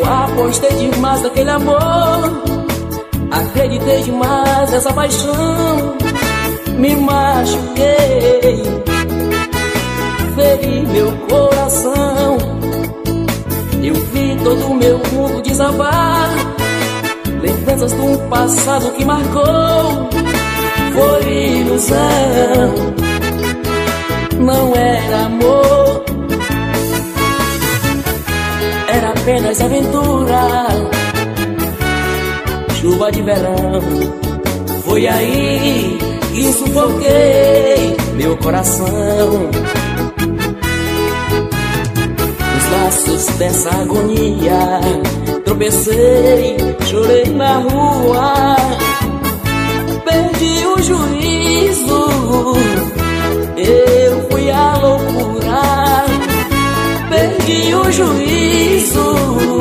Apostei demais naquele amor, acreditei demais nessa paixão. Me machuquei, feri meu coração. Eu vi todo o meu mundo desabar, lembranças de um passado que marcou. Foi ilusão, não era amor, era apenas aventura. Chuva de verão, foi aí que sufoquei meu coração. Nos laços dessa agonia, tropecei, chorei na rua. Perdi o juízo, eu fui à loucura. Perdi o juízo,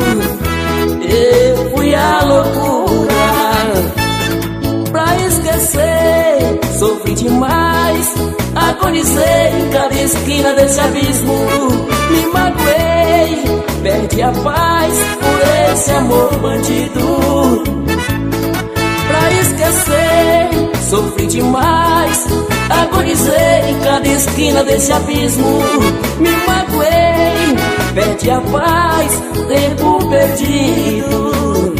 eu fui à loucura. Pra esquecer, sofri demais, agonizei em cada esquina desse abismo. Me magoei, perdi a paz por esse amor bandido. Pra esquecer, sofri demais, agonizei em cada esquina desse abismo. Me magoei, perdi a paz, tempo perdido.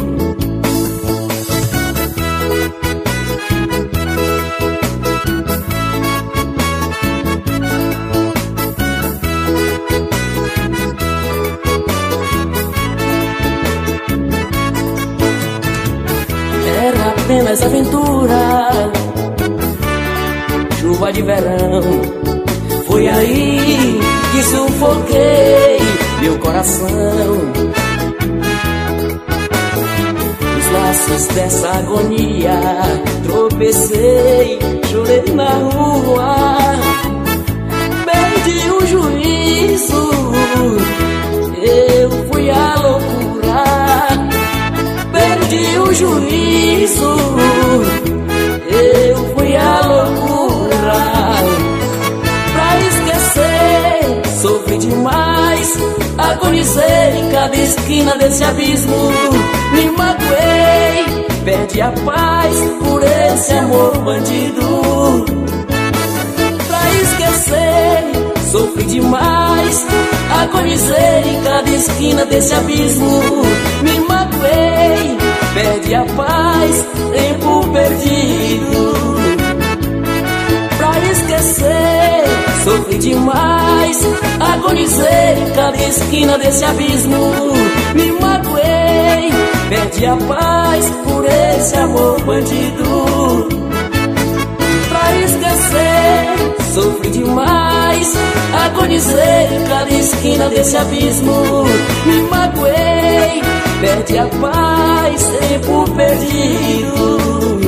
Era apenas aventura, chuva de verão. Foi aí que sufoquei meu coração. Nos laços dessa agonia, tropecei, chorei na rua. Perdi o juízo, eu fui à loucura. Perdi o juízo, eu fui à loucura. Pra esquecer, sofri demais, agonizei em cada esquina desse abismo. Me magoei, perdi a paz por esse amor bandido. Pra esquecer, sofri demais, agonizei em cada esquina desse abismo. Me magoei, perdi a paz, tempo perdido. Pra esquecer, sofri demais, agonizei em cada esquina desse abismo. Me magoei, perdi a paz por esse amor bandido. Pra esquecer, sofri demais, agonizei em cada esquina desse abismo. Me magoei, perdi a paz, tempo perdido.